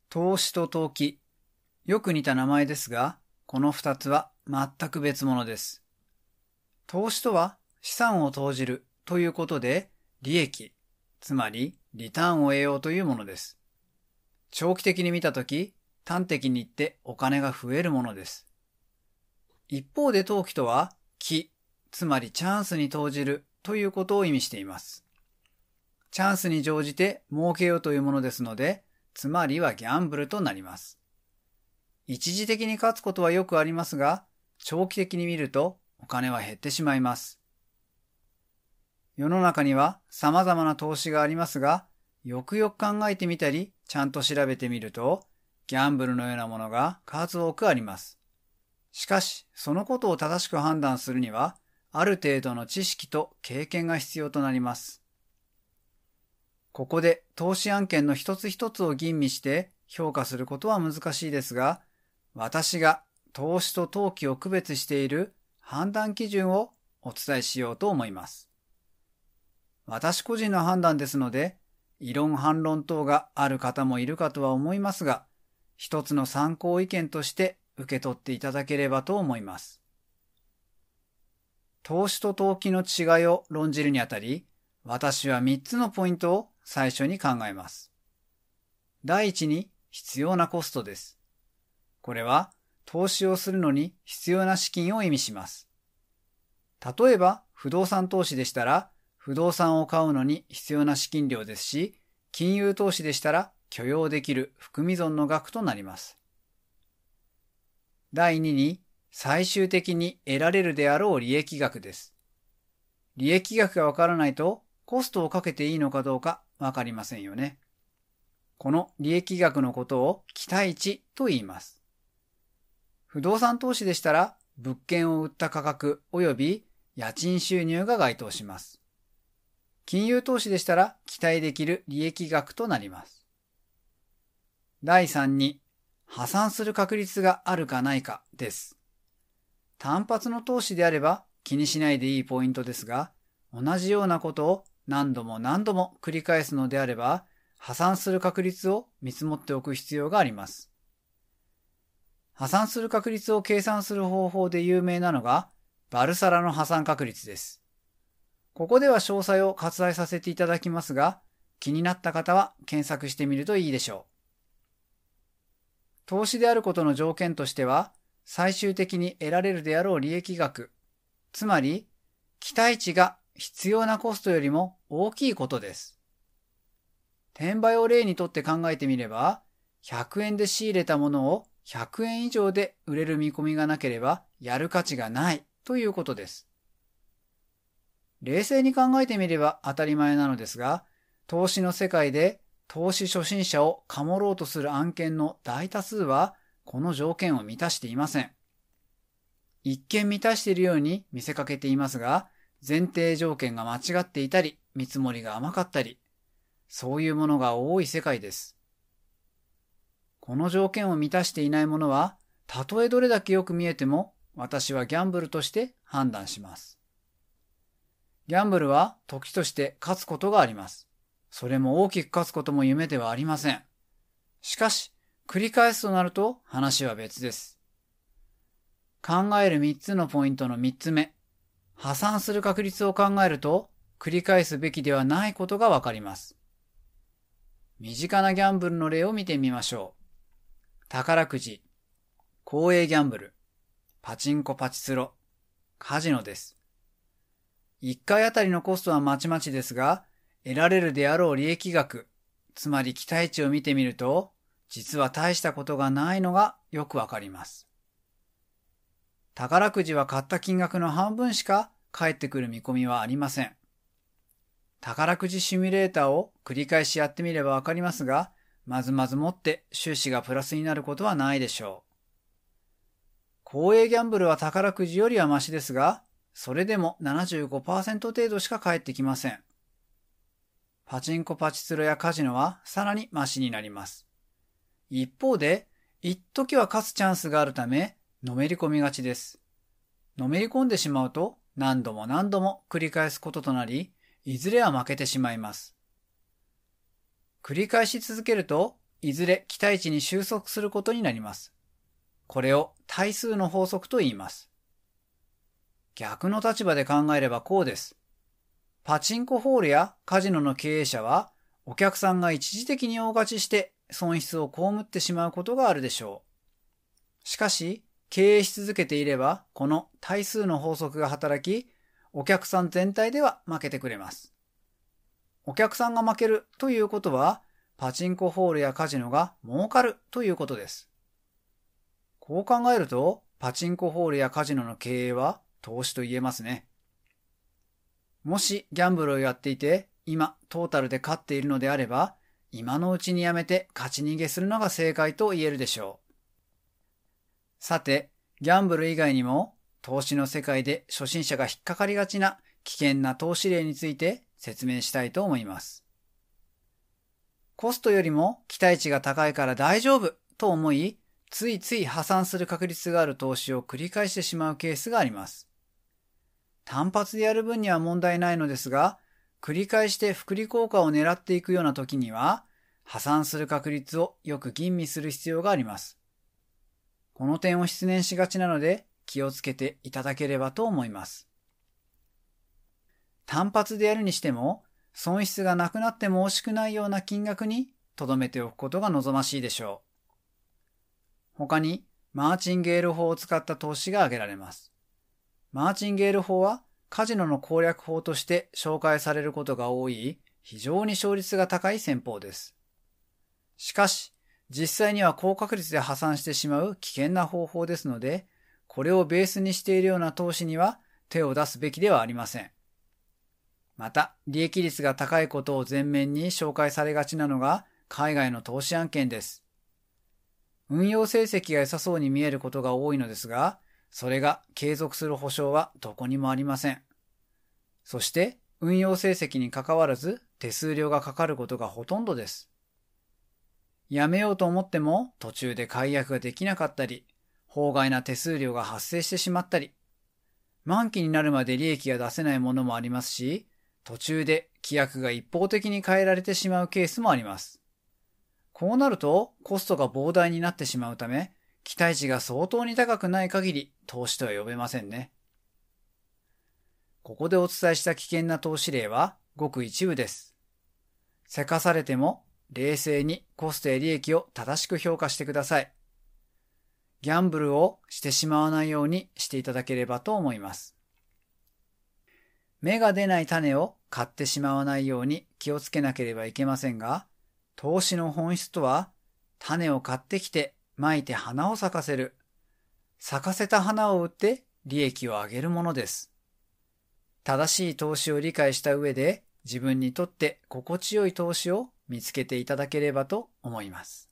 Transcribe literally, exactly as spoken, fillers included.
投資と投機。よく似た名前ですが、この二つは全く別物です。投資とは資産を投じるということで、利益、つまりリターンを得ようというものです。長期的に見たとき、端的に言ってお金が増えるものです。一方で投機とは、機、つまりチャンスに投じるということを意味しています。チャンスに乗じて儲けようというものですので、つまりはギャンブルとなります。一時的に勝つことはよくありますが、長期的に見るとお金は減ってしまいます。世の中には様々な投資がありますが、よくよく考えてみたり、ちゃんと調べてみると、ギャンブルのようなものが数多くあります。しかし、そのことを正しく判断するには、ある程度の知識と経験が必要となります。ここで投資案件の一つ一つを吟味して評価することは難しいですが、私が投資と投機を区別している判断基準をお伝えしようと思います。私個人の判断ですので、異論反論等がある方もいるかとは思いますが、一つの参考意見として受け取っていただければと思います。投資と投機の違いを論じるにあたり、私はみっつのポイントを最初に考えます。第一に必要なコストです。これは投資をするのに必要な資金を意味します。例えば不動産投資でしたら、不動産を買うのに必要な資金量ですし、金融投資でしたら許容できる含み損の額となります。第二に最終的に得られるであろう利益額です。利益額がわからないとコストをかけていいのかどうかわかりませんよね。この利益額のことを期待値と言います。不動産投資でしたら物件を売った価格及び家賃収入が該当します。金融投資でしたら期待できる利益額となります。第三に破産する確率があるかないかです。単発の投資であれば気にしないでいいポイントですが、同じようなことを何度も何度も繰り返すのであれば、破産する確率を見積もっておく必要があります。破産する確率を計算する方法で有名なのが、バルサラの破産確率です。ここでは詳細を割愛させていただきますが、気になった方は検索してみるといいでしょう。投資であることの条件としては、最終的に得られるであろう利益額、つまり期待値が必要なコストよりも大きいことです。転売を例にとって考えてみれば、ひゃくえんで仕入れたものをひゃくえん以上で売れる見込みがなければやる価値がないということです。冷静に考えてみれば当たり前なのですが、投資の世界で投資初心者をかもろうとする案件の大多数はこの条件を満たしていません。一見満たしているように見せかけていますが、前提条件が間違っていたり、見積もりが甘かったり、そういうものが多い世界です。この条件を満たしていないものは、たとえどれだけよく見えても、私はギャンブルとして判断します。ギャンブルは時として勝つことがあります。それも大きく勝つことも夢ではありません。しかし、繰り返すとなると話は別です。考えるみっつのポイントのみっつめ、破産する確率を考えると、繰り返すべきではないことがわかります。身近なギャンブルの例を見てみましょう。宝くじ、公営ギャンブル、パチンコパチスロ、カジノです。いっかいあたりのコストはまちまちですが、得られるであろう利益額、つまり期待値を見てみると、実は大したことがないのがよくわかります。宝くじは買った金額の半分しか返ってくる見込みはありません。宝くじシミュレーターを繰り返しやってみればわかりますが、まずまずもって収支がプラスになることはないでしょう。公営ギャンブルは宝くじよりはマシですが、それでも ななじゅうごパーセント 程度しか返ってきません。パチンコパチスロやカジノはさらにマシになります。一方で、一時は勝つチャンスがあるため、のめり込みがちです。のめり込んでしまうと何度も何度も繰り返すこととなり、いずれは負けてしまいます。繰り返し続けるといずれ期待値に収束することになります。これを対数の法則と言います。逆の立場で考えればこうです。パチンコホールやカジノの経営者は、お客さんが一時的に大勝ちして損失を被ってしまうことがあるでしょう。しかし、経営し続けていれば、この対数の法則が働き、お客さん全体では負けてくれます。お客さんが負けるということは、パチンコホールやカジノが儲かるということです。こう考えると、パチンコホールやカジノの経営は投資と言えますね。もしギャンブルをやっていて、今トータルで勝っているのであれば、今のうちにやめて勝ち逃げするのが正解と言えるでしょう。さて、ギャンブル以外にも、投資の世界で初心者が引っかかりがちな危険な投資例について説明したいと思います。コストよりも期待値が高いから大丈夫と思い、ついつい破産する確率がある投資を繰り返してしまうケースがあります。単発でやる分には問題ないのですが、繰り返して複利効果を狙っていくような時には、破産する確率をよく吟味する必要があります。この点を失念しがちなので気をつけていただければと思います。単発でやるにしても、損失がなくなっても惜しくないような金額に留めておくことが望ましいでしょう。他に、マーチンゲール法を使った投資が挙げられます。マーチンゲール法はカジノの攻略法として紹介されることが多い非常に勝率が高い戦法です。しかし、実際には高確率で破産してしまう危険な方法ですので、これをベースにしているような投資には手を出すべきではありません。また、利益率が高いことを前面に紹介されがちなのが海外の投資案件です。運用成績が良さそうに見えることが多いのですが、それが継続する保証はどこにもありません。そして、運用成績に関わらず手数料がかかることがほとんどです。やめようと思っても途中で解約ができなかったり、法外な手数料が発生してしまったり、満期になるまで利益が出せないものもありますし、途中で規約が一方的に変えられてしまうケースもあります。こうなるとコストが膨大になってしまうため、期待値が相当に高くない限り投資とは呼べませんね。ここでお伝えした危険な投資例はごく一部です。せかされても冷静にコストや利益を正しく評価してください。ギャンブルをしてしまわないようにしていただければと思います。芽が出ない種を買ってしまわないように気をつけなければいけませんが、投資の本質とは、種を買ってきてまいて花を咲かせる。咲かせた花を売って利益を上げるものです。正しい投資を理解した上で、自分にとって心地よい投資を見つけていただければと思います。